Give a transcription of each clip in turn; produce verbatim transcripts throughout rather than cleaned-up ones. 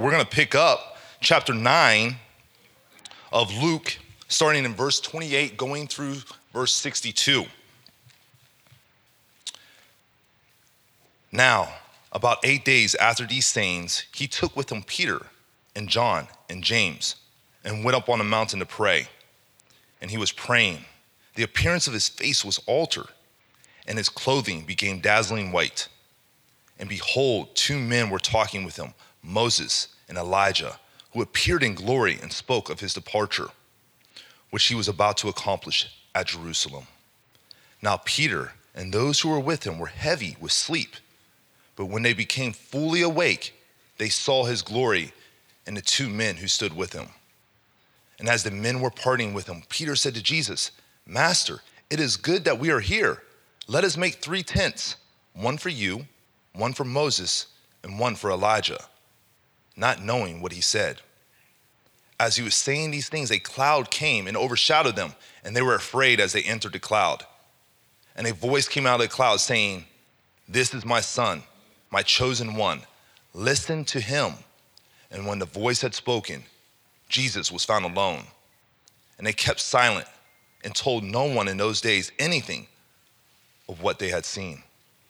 we're going to pick up chapter nine of Luke, starting in verse twenty-eight, going through verse sixty-two. Now, about eight days after these sayings, he took with him Peter and John and James and went up on a mountain to pray. And he was praying. The appearance of his face was altered, and his clothing became dazzling white. And behold, two men were talking with him, Moses and Elijah, who appeared in glory and spoke of his departure, which he was about to accomplish at Jerusalem. Now Peter and those who were with him were heavy with sleep. But when they became fully awake, they saw his glory and the two men who stood with him. And as the men were parting with him, Peter said to Jesus, Master, it is good that we are here. Let us make three tents, one for you, one for Moses, and one for Elijah, not knowing what he said. As he was saying these things, a cloud came and overshadowed them, and they were afraid as they entered the cloud. And a voice came out of the cloud saying, This is my son, my chosen one. Listen to him. And when the voice had spoken, Jesus was found alone. And they kept silent and told no one in those days anything of what they had seen.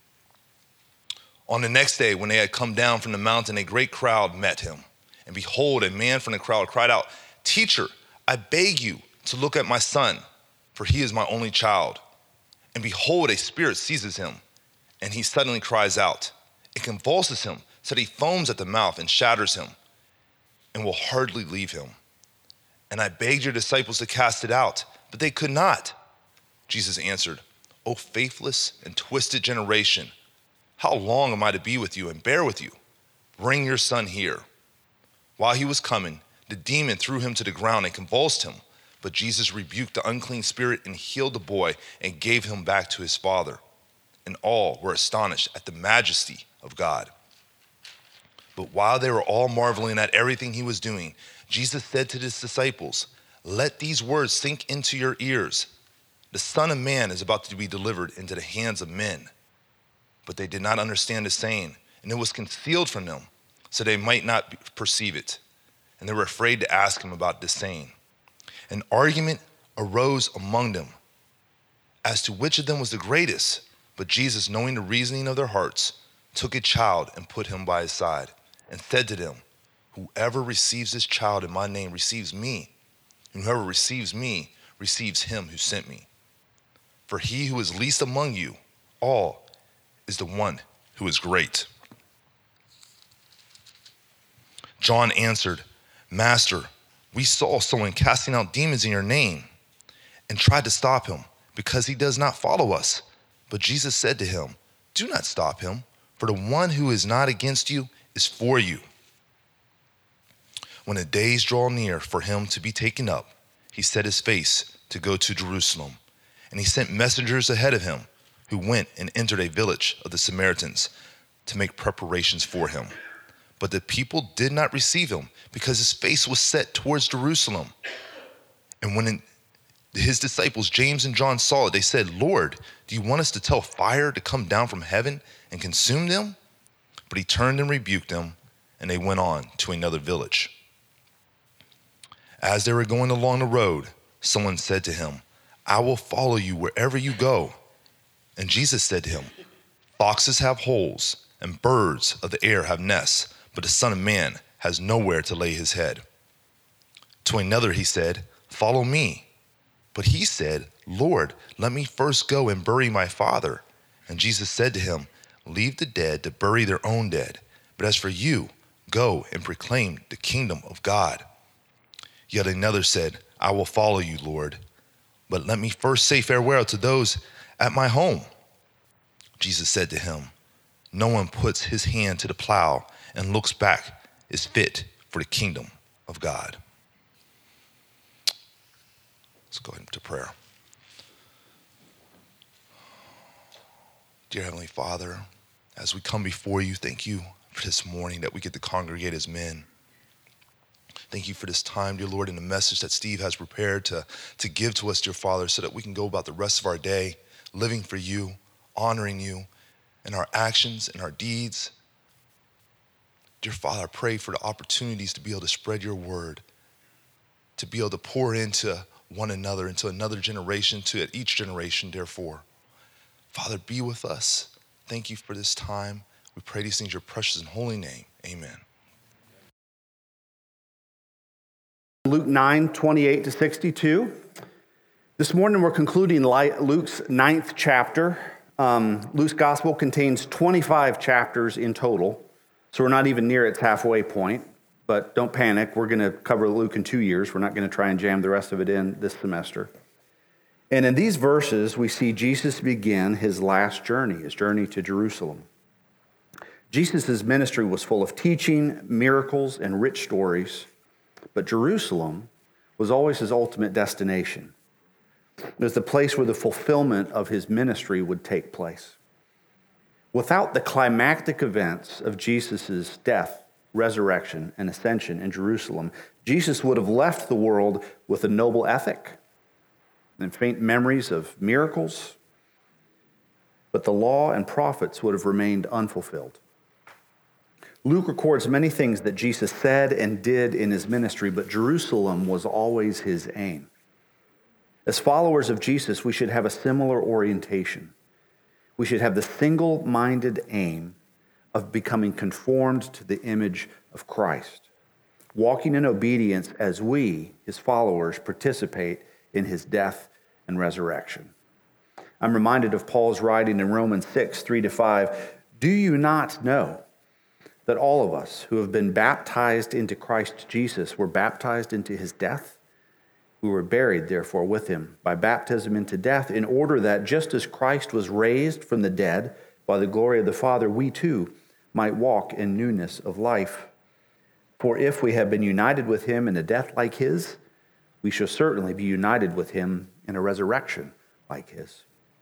On the next day, when they had come down from the mountain, a great crowd met him. And behold, a man from the crowd cried out, Teacher, I beg you to look at my son, for he is my only child. And behold, a spirit seizes him, and he suddenly cries out. It convulses him, so that he foams at the mouth and shatters him, and will hardly leave him. And I begged your disciples to cast it out, but they could not. Jesus answered, O faithless and twisted generation, how long am I to be with you and bear with you? Bring your son here. While he was coming, the demon threw him to the ground and convulsed him. But Jesus rebuked the unclean spirit and healed the boy and gave him back to his father. And all were astonished at the majesty of God. But while they were all marveling at everything he was doing, Jesus said to his disciples, Let these words sink into your ears. The Son of Man is about to be delivered into the hands of men. But they did not understand the saying, and it was concealed from them, so they might not perceive it. And they were afraid to ask him about this saying. An argument arose among them as to which of them was the greatest. But Jesus, knowing the reasoning of their hearts, took a child and put him by his side, and said to them, Whoever receives this child in my name receives me, and whoever receives me receives him who sent me. For he who is least among you all is the one who is great. John answered, Master, we saw someone casting out demons in your name, and tried to stop him, because he does not follow us. But Jesus said to him, Do not stop him, for the one who is not against you is for you. When the days draw near for him to be taken up, he set his face to go to Jerusalem. And he sent messengers ahead of him, who went and entered a village of the Samaritans to make preparations for him. But the people did not receive him, because his face was set towards Jerusalem. And when his disciples, James and John, saw it, they said, Lord, do you want us to tell fire to come down from heaven and consume them? But he turned and rebuked them, and they went on to another village. As they were going along the road, someone said to him, I will follow you wherever you go. And Jesus said to him, Foxes have holes, and birds of the air have nests, but the Son of Man has nowhere to lay his head. To another he said, Follow me. But he said, Lord, let me first go and bury my father. And Jesus said to him, Leave the dead to bury their own dead. But as for you, go and proclaim the kingdom of God. Yet another said, I will follow you, Lord, but let me first say farewell to those at my home. Jesus said to him, No one puts his hand to the plow and looks back is fit for the kingdom of God. Let's go into prayer. Dear Heavenly Father, as we come before you, thank you for this morning that we get to congregate as men. Thank you for this time, dear Lord, and the message that Steve has prepared to, to give to us, dear Father, so that we can go about the rest of our day living for you, honoring you in our actions and our deeds. Dear Father, I pray for the opportunities to be able to spread your word, to be able to pour into one another, into another generation, to each generation, therefore. Father, be with us. Thank you for this time. We pray these things in your precious and holy name. Amen. Luke nine, twenty-eight to sixty-two. This morning we're concluding Luke's ninth chapter. Um, Luke's gospel contains twenty-five chapters in total, so we're not even near its halfway point. But don't panic, we're going to cover Luke in two years. We're not going to try and jam the rest of it in this semester. And in these verses, we see Jesus begin his last journey, his journey to Jerusalem. Jesus' ministry was full of teaching, miracles, and rich stories, but Jerusalem was always his ultimate destination. It was the place where the fulfillment of his ministry would take place. Without the climactic events of Jesus' death, resurrection, and ascension in Jerusalem, Jesus would have left the world with a noble ethic and faint memories of miracles, but the law and prophets would have remained unfulfilled. Luke records many things that Jesus said and did in his ministry, but Jerusalem was always his aim. As followers of Jesus, we should have a similar orientation. We should have the single-minded aim of becoming conformed to the image of Christ, walking in obedience as we, his followers, participate in his death and resurrection. I'm reminded of Paul's writing in Romans six, three to five. Do you not know that all of us who have been baptized into Christ Jesus were baptized into his death? We were buried, therefore, with him by baptism into death, in order that just as Christ was raised from the dead by the glory of the Father, we too might walk in newness of life. For if we have been united with him in a death like his, we shall certainly be united with him in a resurrection like his.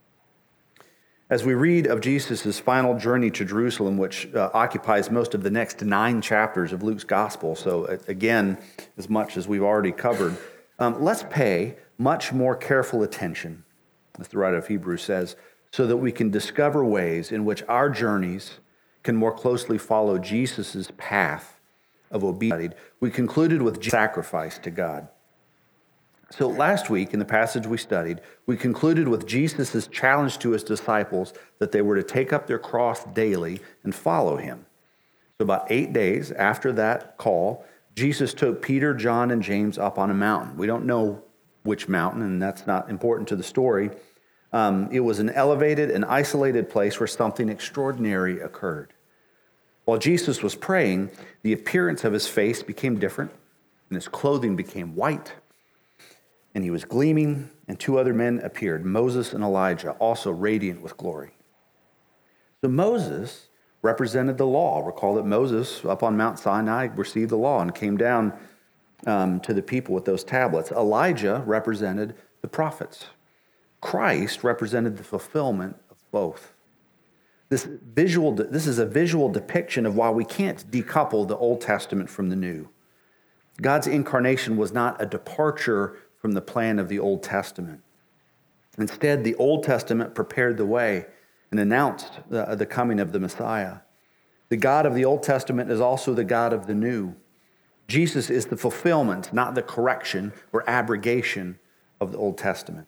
As we read of Jesus' final journey to Jerusalem, which uh, occupies most of the next nine chapters of Luke's gospel, so uh, again, as much as we've already covered, um, let's pay much more careful attention, as the writer of Hebrews says, so that we can discover ways in which our journeys can more closely follow Jesus' path of obedience. We concluded with sacrifice to God. So last week, in the passage we studied, we concluded with Jesus' challenge to his disciples that they were to take up their cross daily and follow him. So about eight days after that call, Jesus took Peter, John, and James up on a mountain. We don't know which mountain, and that's not important to the story. Um, it was an elevated and isolated place where something extraordinary occurred. While Jesus was praying, the appearance of his face became different, and his clothing became white, and he was gleaming, and two other men appeared, Moses and Elijah, also radiant with glory. So Moses represented the law. Recall that Moses, up on Mount Sinai, received the law and came down um, to the people with those tablets. Elijah represented the prophets. Christ represented the fulfillment of both. This visual, this is a visual depiction of why we can't decouple the Old Testament from the New. God's incarnation was not a departure from the plan of the Old Testament. Instead, the Old Testament prepared the way and announced the, the coming of the Messiah. The God of the Old Testament is also the God of the New. Jesus is the fulfillment, not the correction or abrogation of the Old Testament.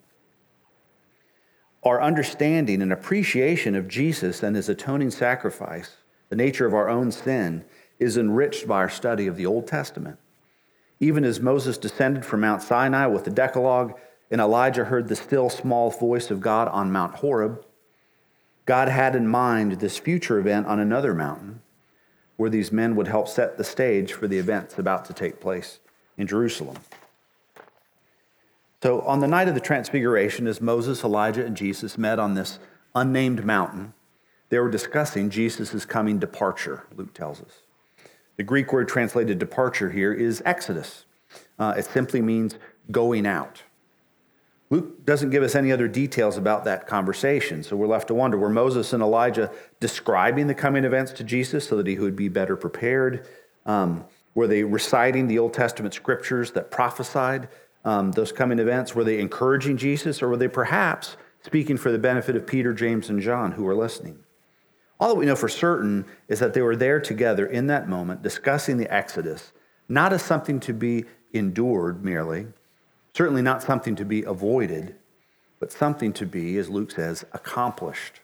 Our understanding and appreciation of Jesus and his atoning sacrifice, the nature of our own sin, is enriched by our study of the Old Testament. Even as Moses descended from Mount Sinai with the Decalogue, and Elijah heard the still small voice of God on Mount Horeb, God had in mind this future event on another mountain where these men would help set the stage for the events about to take place in Jerusalem. So on the night of the Transfiguration, as Moses, Elijah, and Jesus met on this unnamed mountain, they were discussing Jesus' coming departure, Luke tells us. The Greek word translated departure here is exodus. Uh, it simply means going out. Luke doesn't give us any other details about that conversation, so we're left to wonder, were Moses and Elijah describing the coming events to Jesus so that he would be better prepared? Um, were they reciting the Old Testament scriptures that prophesied um, those coming events? Were they encouraging Jesus, or were they perhaps speaking for the benefit of Peter, James, and John who were listening? All that we know for certain is that they were there together in that moment discussing the Exodus, not as something to be endured merely, certainly not something to be avoided, but something to be, as Luke says, accomplished.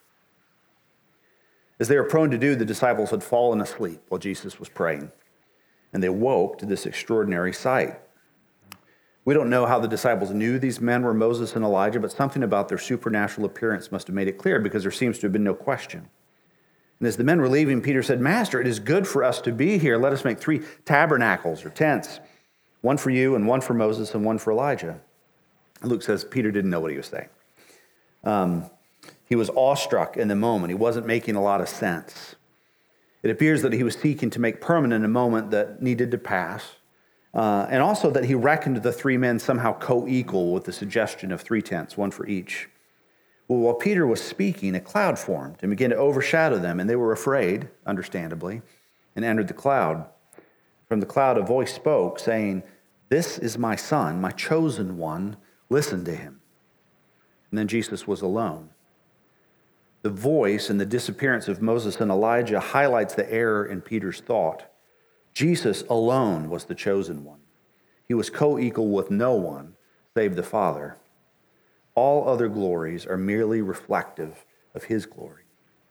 As they were prone to do, the disciples had fallen asleep while Jesus was praying, and they woke to this extraordinary sight. We don't know how the disciples knew these men were Moses and Elijah, but something about their supernatural appearance must have made it clear, because there seems to have been no question. And as the men were leaving, Peter said, "Master, it is good for us to be here. Let us make three tabernacles or tents, one for you and one for Moses and one for Elijah." And Luke says Peter didn't know what he was saying. Um, he was awestruck in the moment. He wasn't making a lot of sense. It appears that he was seeking to make permanent a moment that needed to pass, uh, and also that he reckoned the three men somehow co-equal with the suggestion of three tents, one for each. Well, while Peter was speaking, a cloud formed and began to overshadow them, and they were afraid, understandably, and entered the cloud. From the cloud a voice spoke, saying, "This is my son, my chosen one. Listen to him." And then Jesus was alone. The voice and the disappearance of Moses and Elijah highlights the error in Peter's thought. Jesus alone was the chosen one. He was co-equal with no one save the Father. All other glories are merely reflective of his glory.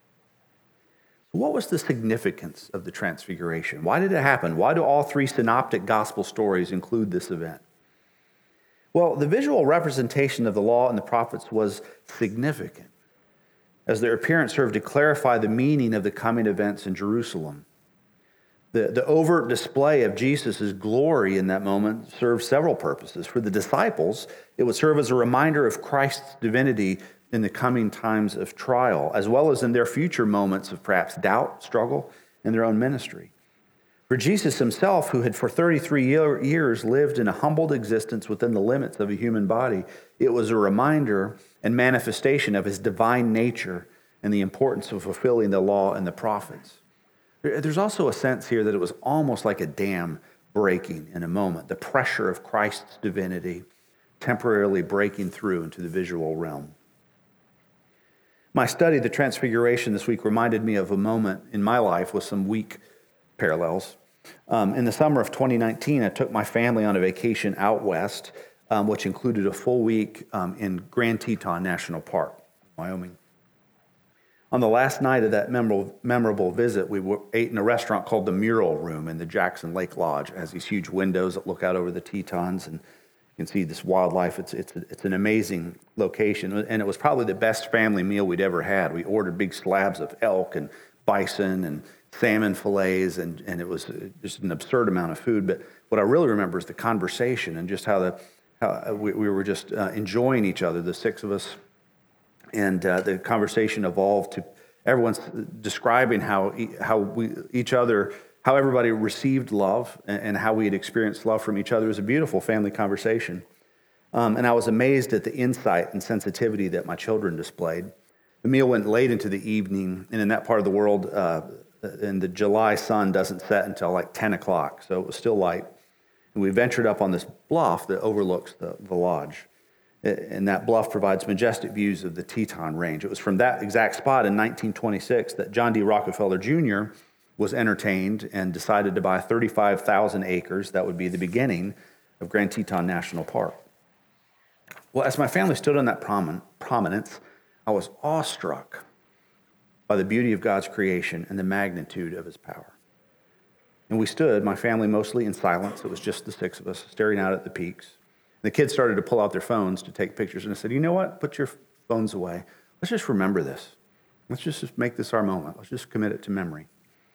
So what was the significance of the transfiguration? Why did it happen? Why do all three synoptic gospel stories include this event? Well, the visual representation of the law and the prophets was significant, as their appearance served to clarify the meaning of the coming events in Jerusalem. The, the overt display of Jesus' glory in that moment served several purposes. For the disciples, it would serve as a reminder of Christ's divinity in the coming times of trial, as well as in their future moments of perhaps doubt, struggle, in their own ministry. For Jesus himself, who had for thirty-three year, years lived in a humbled existence within the limits of a human body, it was a reminder and manifestation of his divine nature and the importance of fulfilling the law and the prophets. There's also a sense here that it was almost like a dam breaking in a moment, the pressure of Christ's divinity temporarily breaking through into the visual realm. My study of the Transfiguration this week reminded me of a moment in my life with some weak parallels. Um, in the summer of twenty nineteen, I took my family on a vacation out west, um, which included a full week um, in Grand Teton National Park, Wyoming. On the last night of that memorable, memorable visit, we were, ate in a restaurant called the Mural Room in the Jackson Lake Lodge. It has these huge windows that look out over the Tetons, and you can see this wildlife. It's, it's, it's an amazing location, and it was probably the best family meal we'd ever had. We ordered big slabs of elk and bison and salmon fillets, and, and it was just an absurd amount of food. But what I really remember is the conversation and just how, the, how we, we were just uh, enjoying each other, the six of us. And uh, the conversation evolved to everyone's describing how how we each other, how everybody received love and, and how we had experienced love from each other. It was a beautiful family conversation. Um, and I was amazed at the insight and sensitivity that my children displayed. The meal went late into the evening, and in that part of the world, uh, and the July sun doesn't set until like ten o'clock, so it was still light. And we ventured up on this bluff that overlooks the, the lodge. And that bluff provides majestic views of the Teton Range. It was from that exact spot in nineteen twenty-six that John D. Rockefeller Junior was entertained and decided to buy thirty-five thousand acres. That would be the beginning of Grand Teton National Park. Well, as my family stood on that promin- prominence, I was awestruck by the beauty of God's creation and the magnitude of his power. And we stood, my family mostly in silence. It was just the six of us staring out at the peaks. The kids started to pull out their phones to take pictures, and I said, you know what? Put your phones away. Let's just remember this. Let's just make this our moment. Let's just commit it to memory.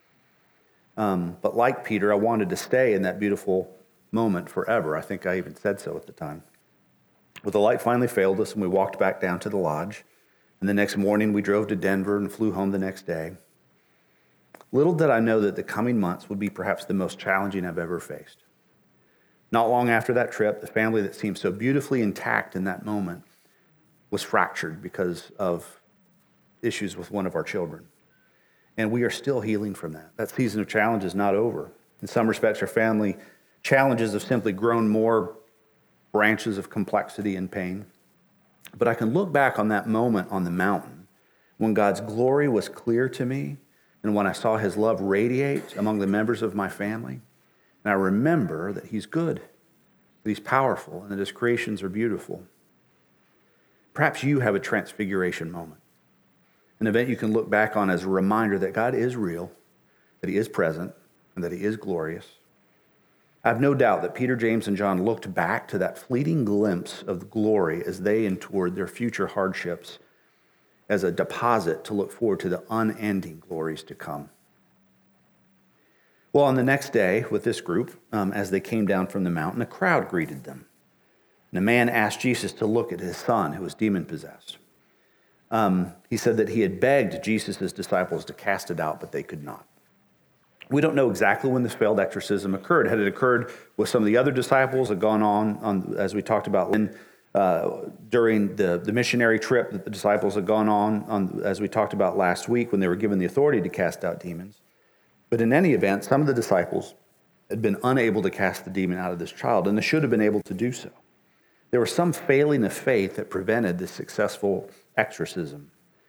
Um, but like Peter, I wanted to stay in that beautiful moment forever. I think I even said so at the time. But the light finally failed us, and we walked back down to the lodge. And the next morning, we drove to Denver and flew home the next day. Little did I know that the coming months would be perhaps the most challenging I've ever faced. Not long after that trip, the family that seemed so beautifully intact in that moment was fractured because of issues with one of our children. And we are still healing from that. That season of challenge is not over. In some respects, our family challenges have simply grown more branches of complexity and pain. But I can look back on that moment on the mountain when God's glory was clear to me and when I saw his love radiate among the members of my family, and I remember that he's good, that he's powerful, and that his creations are beautiful. Perhaps you have a transfiguration moment, an event you can look back on as a reminder that God is real, that he is present, and that he is glorious. I have no doubt that Peter, James, and John looked back to that fleeting glimpse of glory as they endured their future hardships as a deposit to look forward to the unending glories to come. Well, on the next day with this group, um, as they came down from the mountain, a crowd greeted them. And a man asked Jesus to look at his son who was demon-possessed. Um, he said that he had begged Jesus' disciples to cast it out, but they could not. We don't know exactly when this failed exorcism occurred. Had it occurred with some of the other disciples, had gone on, on as we talked about in, uh, during the, the missionary trip that the disciples had gone on, on, as we talked about last week, when they were given the authority to cast out demons. But in any event, some of the disciples had been unable to cast the demon out of this child, and they should have been able to do so. There was some failing of faith that prevented this successful exorcism.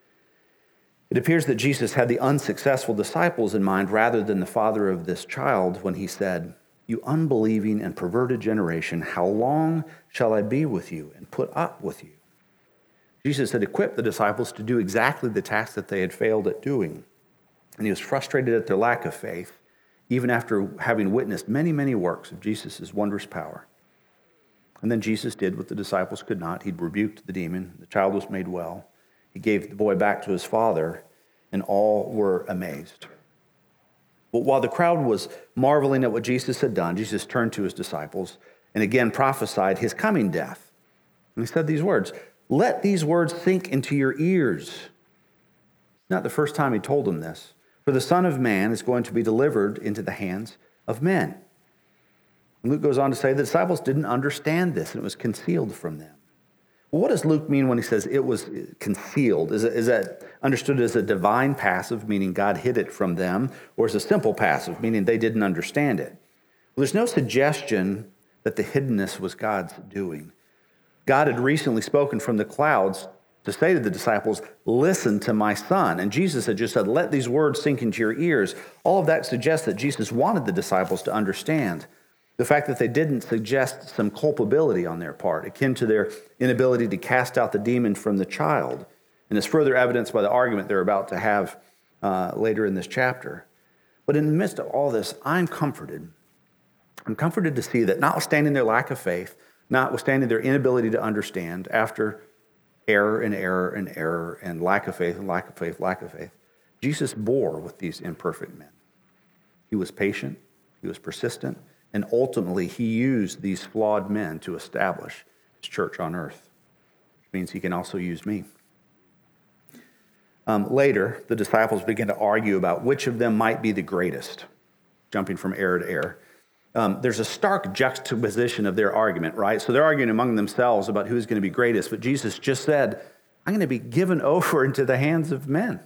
It appears that Jesus had the unsuccessful disciples in mind rather than the father of this child when he said, "You unbelieving and perverted generation, how long shall I be with you and put up with you?" Jesus had equipped the disciples to do exactly the task that they had failed at doing. And he was frustrated at their lack of faith, even after having witnessed many, many works of Jesus' wondrous power. And then Jesus did what the disciples could not. He'd rebuked the demon. The child was made well. He gave the boy back to his father, and all were amazed. But while the crowd was marveling at what Jesus had done, Jesus turned to his disciples and again prophesied his coming death. And he said these words, "Let these words sink into your ears." It's not the first time he told them this. For the Son of Man is going to be delivered into the hands of men. And Luke goes on to say the disciples didn't understand this, and it was concealed from them. Well, what does Luke mean when he says it was concealed? Is, it, is that understood as a divine passive, meaning God hid it from them, or is it a simple passive, meaning they didn't understand it? Well, there's no suggestion that the hiddenness was God's doing. God had recently spoken from the clouds to say to the disciples, "Listen to my son." And Jesus had just said, "Let these words sink into your ears." All of that suggests that Jesus wanted the disciples to understand. The fact that they didn't suggest some culpability on their part, akin to their inability to cast out the demon from the child, and is further evidenced by the argument they're about to have uh, later in this chapter. But in the midst of all this, I'm comforted. I'm comforted to see that notwithstanding their lack of faith, notwithstanding their inability to understand, after error and error and error and lack of faith and lack of faith, lack of faith, Jesus bore with these imperfect men. He was patient, he was persistent, and ultimately he used these flawed men to establish his church on earth, which means he can also use me. Um, later, the disciples begin to argue about which of them might be the greatest, jumping from error to error. Um, there's a stark juxtaposition of their argument, right? So they're arguing among themselves about who's going to be greatest, but Jesus just said, "I'm going to be given over into the hands of men."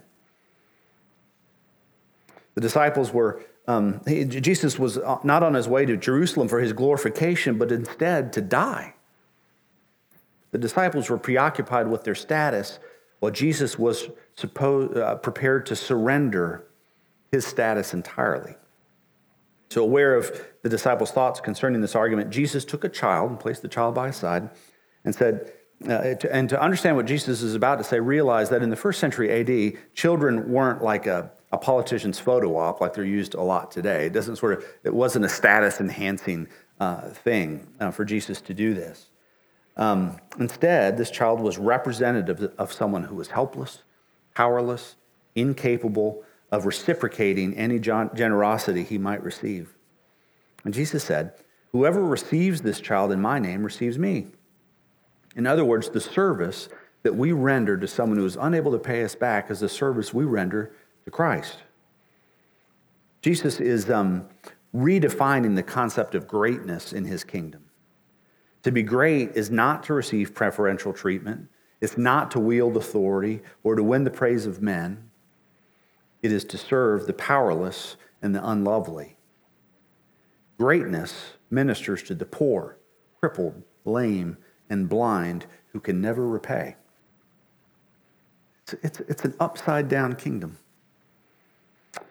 The disciples were, um, he, Jesus was not on his way to Jerusalem for his glorification, but instead to die. The disciples were preoccupied with their status, while Jesus was supposed, uh, prepared to surrender his status entirely. So aware of the disciples' thoughts concerning this argument, Jesus took a child and placed the child by his side and said, uh, to, and to understand what Jesus is about to say, realize that in the first century A D, children weren't like a, a politician's photo op like they're used a lot today. It doesn't sort of, it wasn't a status-enhancing uh, thing uh, for Jesus to do this. Um, instead, this child was representative of someone who was helpless, powerless, incapable of reciprocating any generosity he might receive. And Jesus said, "Whoever receives this child in my name receives me." In other words, the service that we render to someone who is unable to pay us back is the service we render to Christ. Jesus is um, redefining the concept of greatness in his kingdom. To be great is not to receive preferential treatment. It's not to wield authority or to win the praise of men. It is to serve the powerless and the unlovely. Greatness ministers to the poor, crippled, lame, and blind who can never repay. It's, it's, it's an upside-down kingdom.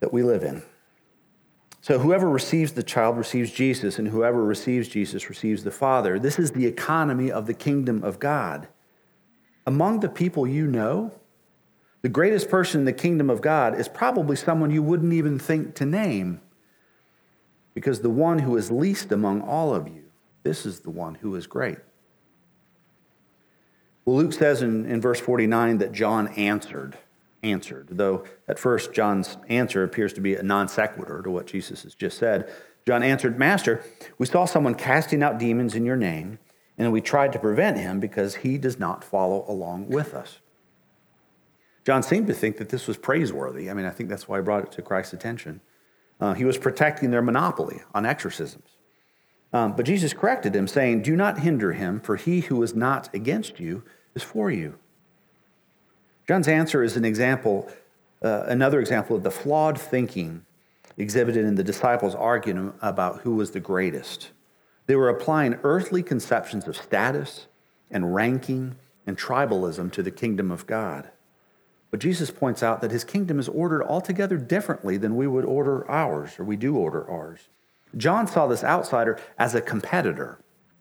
that we live in. So whoever receives the child receives Jesus, and whoever receives Jesus receives the Father. This is the economy of the kingdom of God. Among the people you know, the greatest person in the kingdom of God is probably someone you wouldn't even think to name, because the one who is least among all of you, this is the one who is great. Well, Luke says in, in verse forty-nine that John answered. answered, though at first John's answer appears to be a non sequitur to what Jesus has just said. John answered, "Master, we saw someone casting out demons in your name, and we tried to prevent him because he does not follow along with us." John seemed to think that this was praiseworthy. I mean, I think that's why I brought it to Christ's attention. Uh, he was protecting their monopoly on exorcisms. Um, but Jesus corrected him, saying, "Do not hinder him, for he who is not against you is for you." John's answer is an example, uh, another example of the flawed thinking exhibited in the disciples' argument about who was the greatest. They were applying earthly conceptions of status and ranking and tribalism to the kingdom of God. But Jesus points out that his kingdom is ordered altogether differently than we would order ours, or we do order ours. John saw this outsider as a competitor.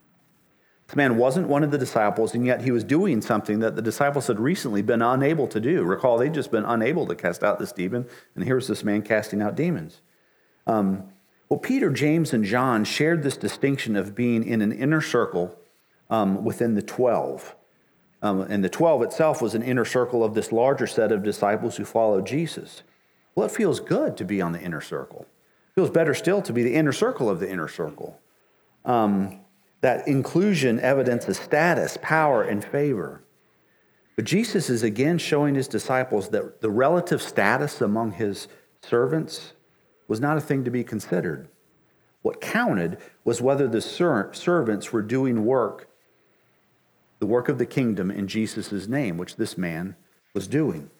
This man wasn't one of the disciples, and yet he was doing something that the disciples had recently been unable to do. Recall, they'd just been unable to cast out this demon, and here's this man casting out demons. Um, well, Peter, James, and John shared this distinction of being in an inner circle um, within the twelve. Um, and the twelve itself was an inner circle of this larger set of disciples who followed Jesus. Well, it feels good to be on the inner circle. It feels better still to be the inner circle of the inner circle. Um, That inclusion evidences status, power, and favor. But Jesus is again showing his disciples that the relative status among his servants was not a thing to be considered. What counted was whether the ser- servants were doing work, the work of the kingdom in Jesus' name, which this man was doing.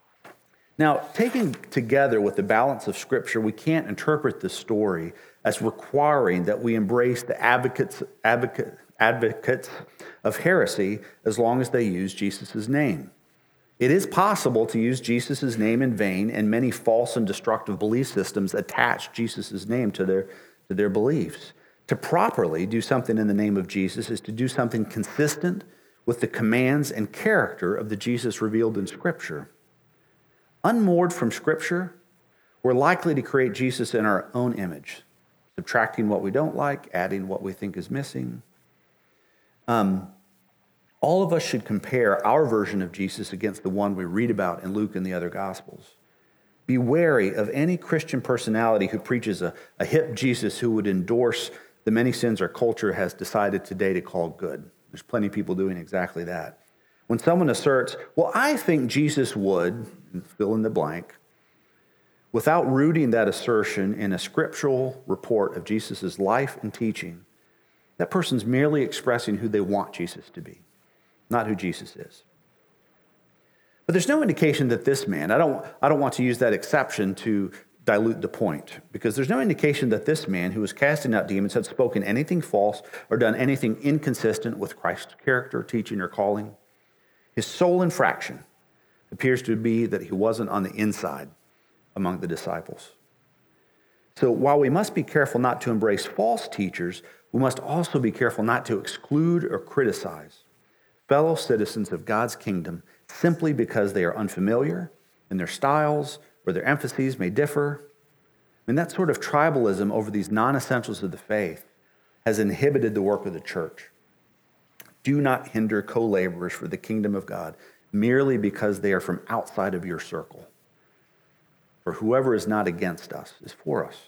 Now, taken together with the balance of Scripture, we can't interpret this story as requiring that we embrace the advocates, advocate, advocates of heresy as long as they use Jesus' name. It is possible to use Jesus' name in vain, and many false and destructive belief systems attach Jesus' name to their, to their beliefs. To properly do something in the name of Jesus is to do something consistent with the commands and character of the Jesus revealed in Scripture. Unmoored from Scripture, we're likely to create Jesus in our own image, subtracting what we don't like, adding what we think is missing. Um, all of us should compare our version of Jesus against the one we read about in Luke and the other Gospels. Be wary of any Christian personality who preaches a, a hip Jesus who would endorse the many sins our culture has decided today to call good. There's plenty of people doing exactly that. When someone asserts, "Well, I think Jesus would," and fill in the blank, without rooting that assertion in a scriptural report of Jesus' life and teaching, that person's merely expressing who they want Jesus to be, not who Jesus is. But there's no indication that this man, I don't, I don't want to use that exception to dilute the point, because there's no indication that this man who was casting out demons had spoken anything false or done anything inconsistent with Christ's character, teaching, or calling. His sole infraction appears to be that he wasn't on the inside among the disciples. So while we must be careful not to embrace false teachers, we must also be careful not to exclude or criticize fellow citizens of God's kingdom simply because they are unfamiliar and their styles or their emphases may differ. I mean, that sort of tribalism over these non-essentials of the faith has inhibited the work of the church. Do not hinder co-laborers for the kingdom of God merely because they are from outside of your circle. For whoever is not against us is for us.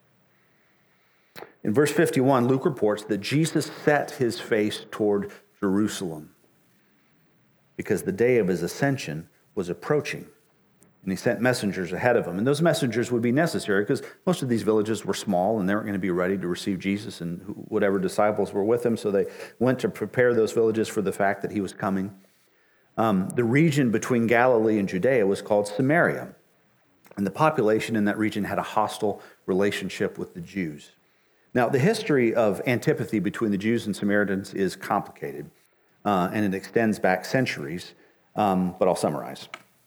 In verse fifty-one, Luke reports that Jesus set his face toward Jerusalem because the day of his ascension was approaching. And he sent messengers ahead of him. And those messengers would be necessary because most of these villages were small and they weren't going to be ready to receive Jesus and whatever disciples were with him. So they went to prepare those villages for the fact that he was coming. Um, the region between Galilee and Judea was called Samaria. And the population in that region had a hostile relationship with the Jews. Now, the history of antipathy between the Jews and Samaritans is complicated, uh, and it extends back centuries, um, but I'll summarize.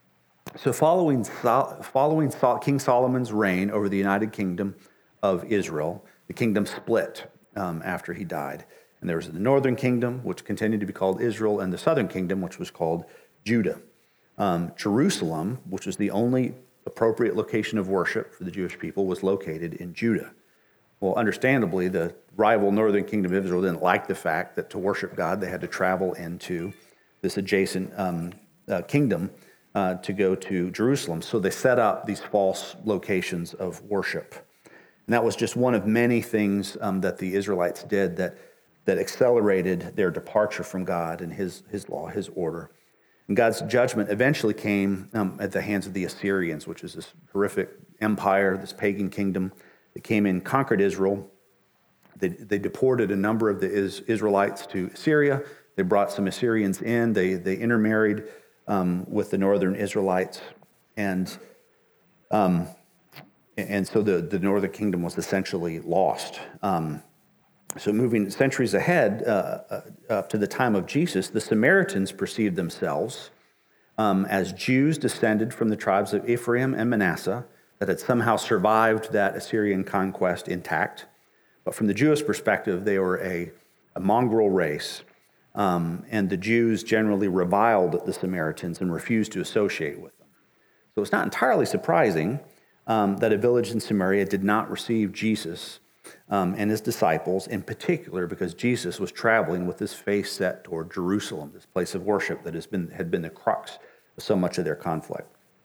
So following, following King Solomon's reign over the United Kingdom of Israel, the kingdom split um, after he died. And there was the northern kingdom, which continued to be called Israel, and the southern kingdom, which was called Judah. Um, Jerusalem, which was the only appropriate location of worship for the Jewish people, was located in Judah. Well, understandably, the rival northern kingdom of Israel didn't like the fact that to worship God, they had to travel into this adjacent um, uh, kingdom uh, to go to Jerusalem. So they set up these false locations of worship. And that was just one of many things um, that the Israelites did that, that accelerated their departure from God and his, his law, his order. And God's judgment eventually came um, at the hands of the Assyrians, which is this horrific empire, this pagan kingdom that came in, conquered Israel. They, they deported a number of the Is, Israelites to Syria. They brought some Assyrians in. They, they intermarried um, with the northern Israelites. And um, and so the, the northern kingdom was essentially lost. Um, so moving centuries ahead, uh, uh, up to the time of Jesus, the Samaritans perceived themselves um, as Jews descended from the tribes of Ephraim and Manasseh that had somehow survived that Assyrian conquest intact. But from the Jewish perspective, they were a, a mongrel race, um, and the Jews generally reviled the Samaritans and refused to associate with them. So it's not entirely surprising um, that a village in Samaria did not receive Jesus um, and his disciples, in particular because Jesus was traveling with his face set toward Jerusalem, this place of worship that has been had been the crux of so much of their conflict.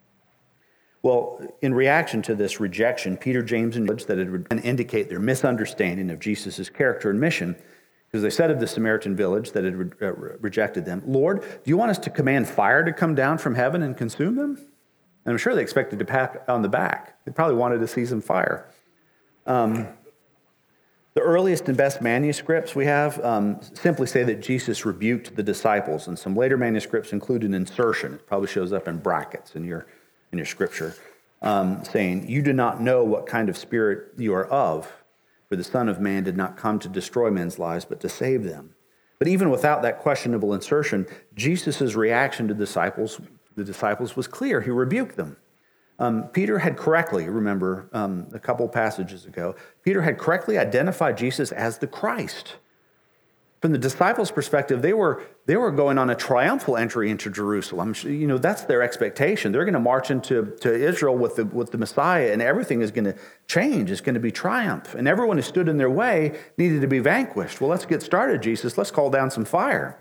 Well, in reaction to this rejection, Peter, James, and John that had indicate their misunderstanding of Jesus' character and mission, because they said of the Samaritan village that had re- uh, rejected them, "Lord, do you want us to command fire to come down from heaven and consume them?" And I'm sure they expected to pat on the back. They probably wanted to see some fire. Um, the earliest and best manuscripts we have um, simply say that Jesus rebuked the disciples, and some later manuscripts include an insertion. It probably shows up in brackets in your in your scripture, um, saying, "You do not know what kind of spirit you are of, for the Son of Man did not come to destroy men's lives, but to save them." But even without that questionable insertion, Jesus' reaction to the disciples, the disciples was clear. He rebuked them. Um, Peter had correctly, remember um, a couple passages ago, Peter had correctly identified Jesus as the Christ. From the disciples' perspective, they were they were going on a triumphal entry into Jerusalem. You know, that's their expectation. They're going to march into to Israel with the with the Messiah, and everything is going to change. It's going to be triumph, and everyone who stood in their way needed to be vanquished. Well, let's get started, Jesus. Let's call down some fire.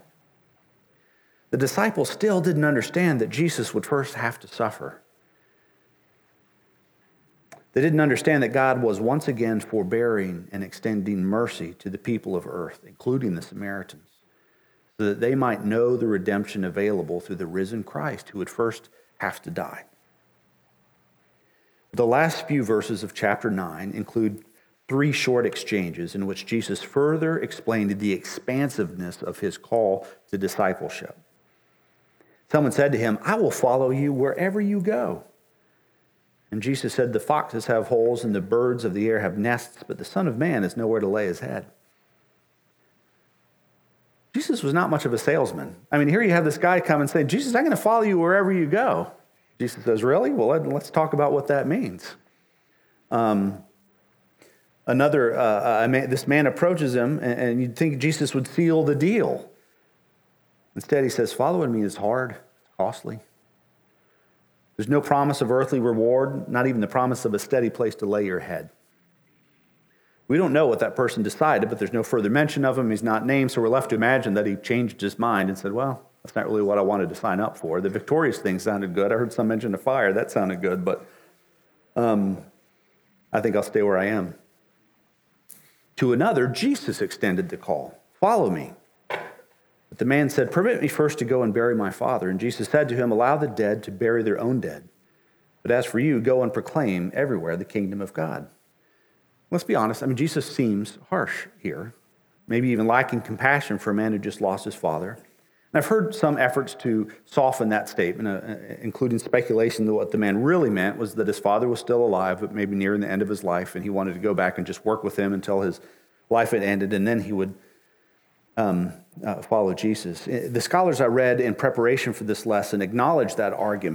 The disciples still didn't understand that Jesus would first have to suffer. They didn't understand that God was once again forbearing and extending mercy to the people of earth, including the Samaritans, so that they might know the redemption available through the risen Christ who would first have to die. The last few verses of chapter nine include three short exchanges in which Jesus further explained the expansiveness of his call to discipleship. Someone said to him, "I will follow you wherever you go." And Jesus said, "The foxes have holes and the birds of the air have nests, but the Son of Man has nowhere to lay his head." Jesus was not much of a salesman. I mean, here you have this guy come and say, "Jesus, I'm going to follow you wherever you go." Jesus says, "Really? Well, let's talk about what that means." Um, another, uh, uh, man, this man approaches him, and, and you'd think Jesus would seal the deal. Instead, he says, "Following me is hard, it's costly. There's no promise of earthly reward, not even the promise of a steady place to lay your head." We don't know what that person decided, but there's no further mention of him. He's not named, so we're left to imagine that he changed his mind and said, "Well, that's not really what I wanted to sign up for. The victorious thing sounded good. I heard some mention of fire. That sounded good, but um, I think I'll stay where I am." To another, Jesus extended the call, "Follow me." But the man said, "Permit me first to go and bury my father." And Jesus said to him, "Allow the dead to bury their own dead. But as for you, go and proclaim everywhere the kingdom of God." Let's be honest. I mean, Jesus seems harsh here, maybe even lacking compassion for a man who just lost his father. And I've heard some efforts to soften that statement, uh, including speculation that what the man really meant was that his father was still alive, but maybe nearing the end of his life, and he wanted to go back and just work with him until his life had ended, and then he would Um, uh, follow Jesus. The scholars I read in preparation for this lesson acknowledge that argument,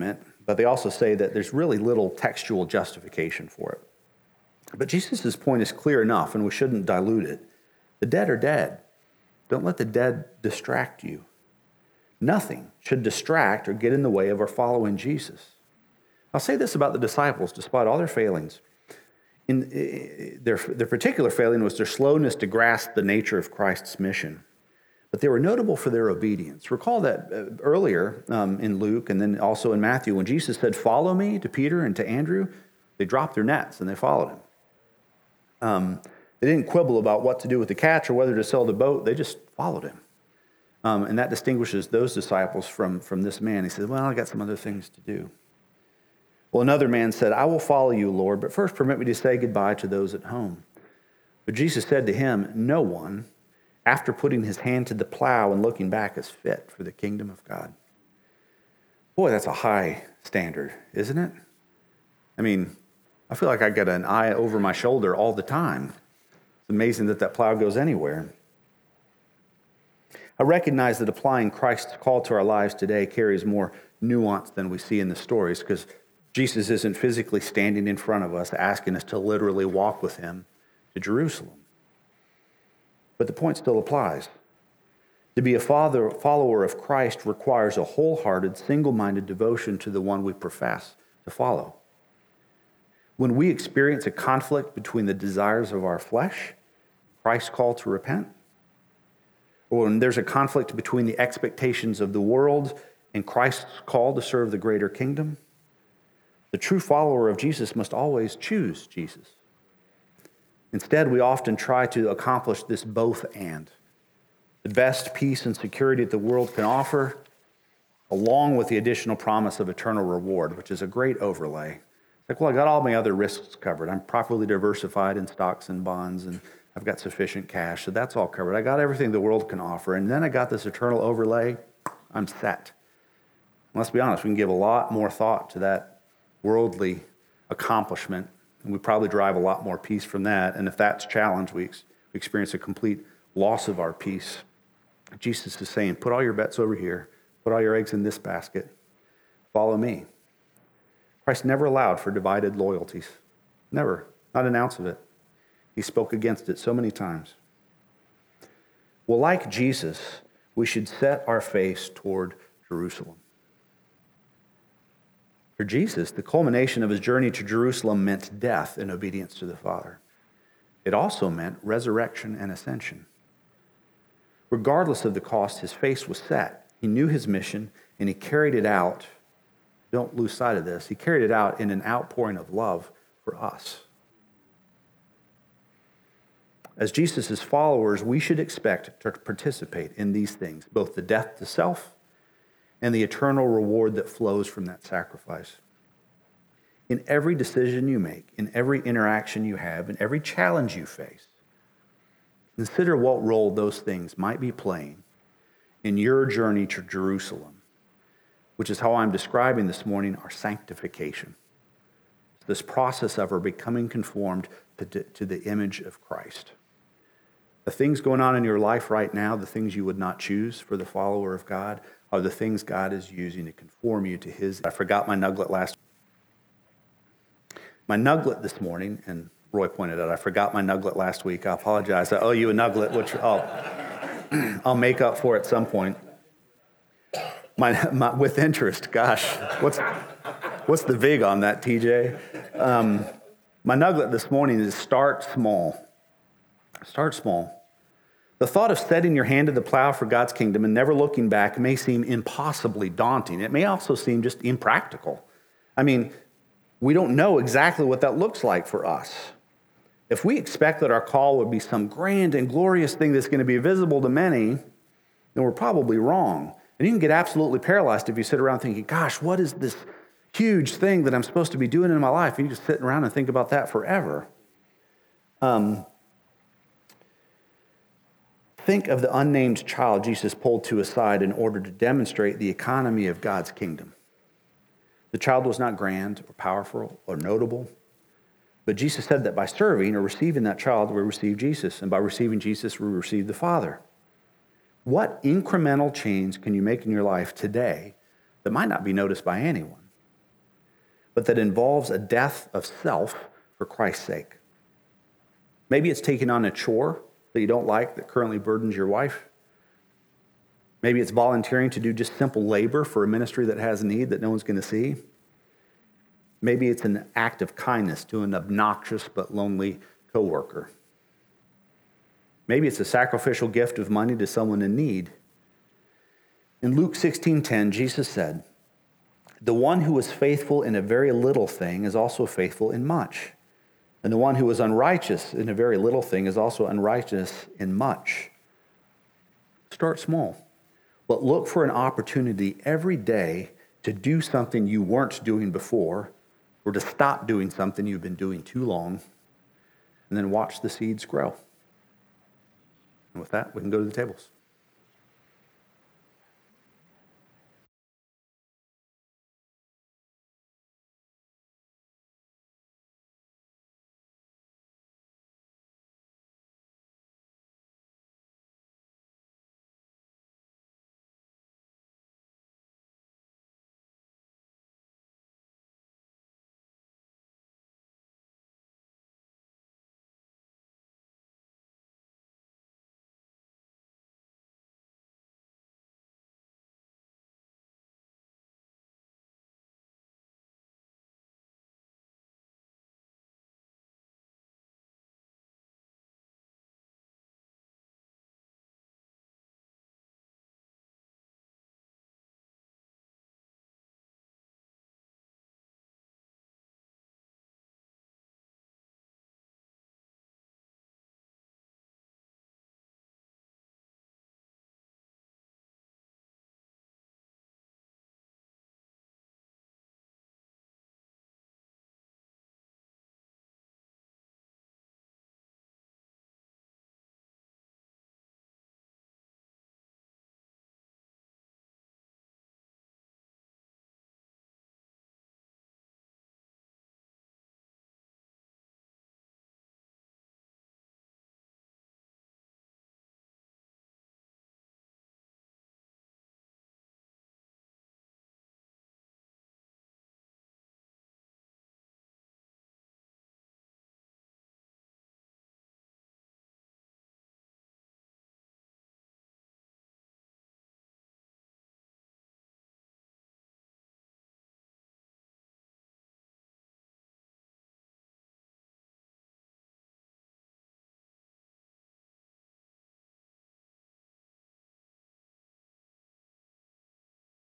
but they also say that there's really little textual justification for it. But Jesus' point is clear enough, and we shouldn't dilute it. The dead are dead. Don't let the dead distract you. Nothing should distract or get in the way of our following Jesus. I'll say this about the disciples, despite all their failings. In, their, their particular failing was their slowness to grasp the nature of Christ's mission. But they were notable for their obedience. Recall that earlier um, in Luke and then also in Matthew, when Jesus said, "Follow me," to Peter and to Andrew, they dropped their nets and they followed him. Um, they didn't quibble about what to do with the catch or whether to sell the boat. They just followed him. Um, and that distinguishes those disciples from, from this man. He said, "Well, I got some other things to do." Well, another man said, "I will follow you, Lord, but first permit me to say goodbye to those at home." But Jesus said to him, "No one, after putting his hand to the plow and looking back, is fit for the kingdom of God." Boy, that's a high standard, isn't it? I mean, I feel like I got an eye over my shoulder all the time. It's amazing that that plow goes anywhere. I recognize that applying Christ's call to our lives today carries more nuance than we see in the stories, because Jesus isn't physically standing in front of us asking us to literally walk with him to Jerusalem. But the point still applies. To be a father, follower of Christ requires a wholehearted, single-minded devotion to the one we profess to follow. When we experience a conflict between the desires of our flesh, Christ's call to repent, or when there's a conflict between the expectations of the world and Christ's call to serve the greater kingdom, the true follower of Jesus must always choose Jesus. Instead, we often try to accomplish this both and. The best peace and security that the world can offer, along with the additional promise of eternal reward, which is a great overlay. It's like, well, I got all my other risks covered. I'm properly diversified in stocks and bonds, and I've got sufficient cash, so that's all covered. I got everything the world can offer, and then I got this eternal overlay. I'm set. Let's be honest, we can give a lot more thought to that worldly accomplishment, and we probably derive a lot more peace from that. And if that's challenged, we experience a complete loss of our peace. Jesus is saying, put all your bets over here. Put all your eggs in this basket. Follow me. Christ never allowed for divided loyalties. Never. Not an ounce of it. He spoke against it so many times. Well, like Jesus, we should set our face toward Jerusalem. For Jesus, the culmination of his journey to Jerusalem meant death in obedience to the Father. It also meant resurrection and ascension. Regardless of the cost, his face was set. He knew his mission, and he carried it out. Don't lose sight of this. He carried it out in an outpouring of love for us. As Jesus' followers, we should expect to participate in these things, both the death to self and the eternal reward that flows from that sacrifice. In every decision you make, in every interaction you have, in every challenge you face, consider what role those things might be playing in your journey to Jerusalem, which is how I'm describing this morning our sanctification. This process of our becoming conformed to, to the image of Christ. The things going on in your life right now, the things you would not choose for the follower of God, are the things God is using to conform you to his. I forgot my nugget last My nugget this morning, and Roy pointed out, I forgot my nugget last week. I apologize. I owe you a nugget, which I'll, I'll make up for at some point. My, my, with interest, gosh, what's what's the vig on that, T J? Um, my nugget this morning is start small. Start small. The thought of setting your hand to the plow for God's kingdom and never looking back may seem impossibly daunting. It may also seem just impractical. I mean, we don't know exactly what that looks like for us. If we expect that our call would be some grand and glorious thing that's going to be visible to many, then we're probably wrong. And you can get absolutely paralyzed if you sit around thinking, gosh, what is this huge thing that I'm supposed to be doing in my life? And you just sit around and think about that forever. Um, think of the unnamed child Jesus pulled to his side in order to demonstrate the economy of God's kingdom. The child was not grand or powerful or notable, but Jesus said that by serving or receiving that child, we receive Jesus, and by receiving Jesus, we receive the Father. What incremental change can you make in your life today that might not be noticed by anyone? but that involves a death of self for Christ's sake. Maybe it's taking on a chore that you don't like that currently burdens your wife. Maybe it's volunteering to do just simple labor for a ministry that has a need that no one's going to see. Maybe it's an act of kindness to an obnoxious but lonely coworker. Maybe it's a sacrificial gift of money to someone in need. In Luke sixteen ten, Jesus said, "The one who is faithful in a very little thing is also faithful in much. And the one who is unrighteous in a very little thing is also unrighteous in much." Start small, but look for an opportunity every day to do something you weren't doing before, or to stop doing something you've been doing too long, and then watch the seeds grow. And with that, we can go to the tables.